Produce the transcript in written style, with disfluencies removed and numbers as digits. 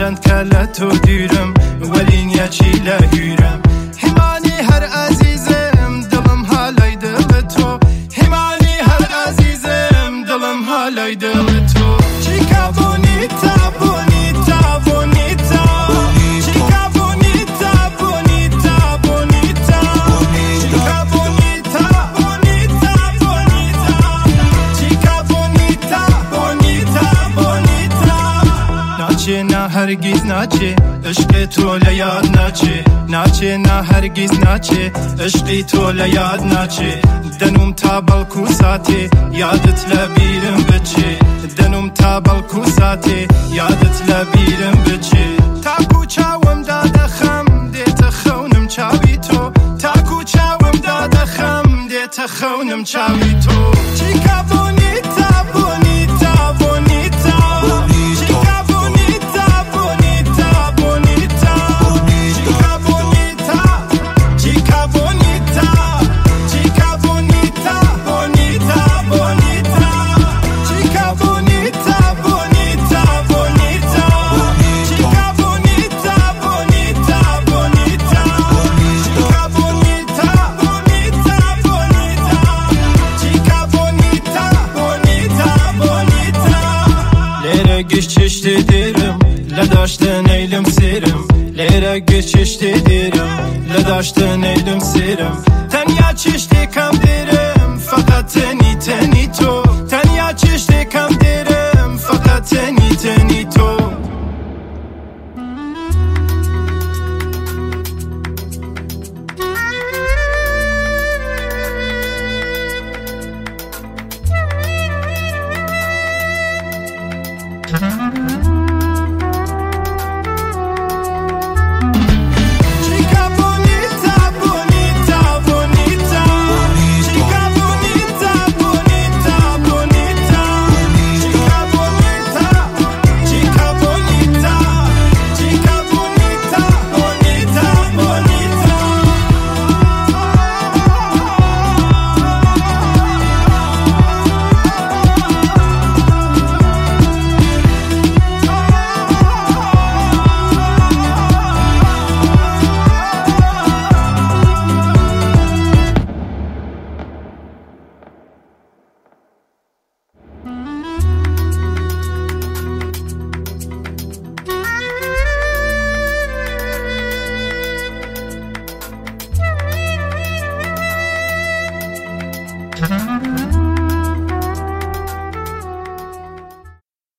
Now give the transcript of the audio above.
چند کله تو دیرم ولی نیچی لهیرم همانی هر عزیزم دلم حالای دل تو همانی هر عزیزم دلم حالای دل تو چیکا بونیتا بونیتا بونیتا چیکا بونیتا بونیتا بونیتا چیکا بونیتا بونیتا بونیتا چیکا بونیتا بونیتا بونیتا ناچه نه هرگیز ناچه عشق تو لیاد ناچه ناچه نه هرگیز ناچه عشقی تو لیاد ناچه دنوم تا بلکو ساته یادت لبیرم بچه دنوم تا بلکو ساته یادت لبیرم بچه تاکو چاوم دادخم دیت خونم چاوی تو تاکو چاوم دادخم دیت خونم چاوی تو چیکا بونیتا بونیتا بونیتا چیکا بونیتا بونیتا بونیتا چیکا بونیتا چیکا بونیتا چیکا بونیتا بونیتا بونیتا چیکا بونیتا بونیتا بونیتا چیکا بونیتا بونیتا بونیتا چیکا بونیتا بونیتا بونیتا چیکا بونیتا بونیتا بونیتا لره geçişti derim لداشتن eylem serim lere geçişti derim لداشتن eylem serim تنیا چشتی کم دیرم فقط تنی تنی تو تنیا چشتی کم دیرم فقط تنی تنی تو چیکا بونیتا بونیتا بونیتا چیکا بونیتا بونیتا بونیتا چیکا بونیتا چیکا بونیتا چیکا بونیتا بونیتا بونیتا Mm-hmm.